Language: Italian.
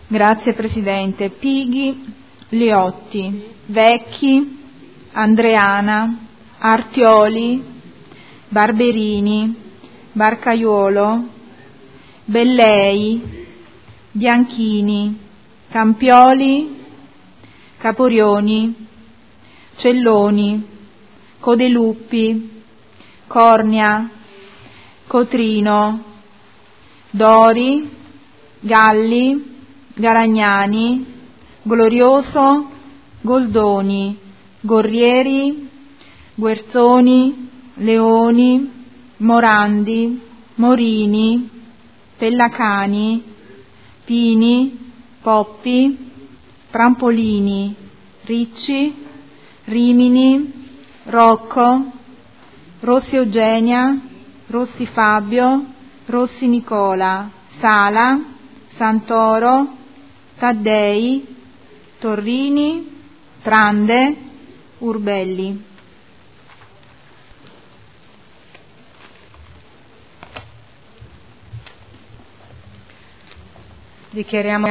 Grazie Presidente. Pighi, Liotti, Vecchi, Andreana, Artioli, Barberini, Barcaiuolo, Bellei, Bianchini, Campioli, Caporioni, Celloni, Codeluppi, Cornia, Cotrino, Dori, Galli, Garagnani, Glorioso, Goldoni, Gorrieri, Guerzoni, Leoni, Morandi, Morini, Pellacani, Pini, Poppi, Trampolini, Ricci, Rimini, Rocco, Rossi Eugenia, Rossi Fabio, Rossi Nicola, Sala, Santoro, Taddei, Torrini, Trande, Urbelli. Dichiariamo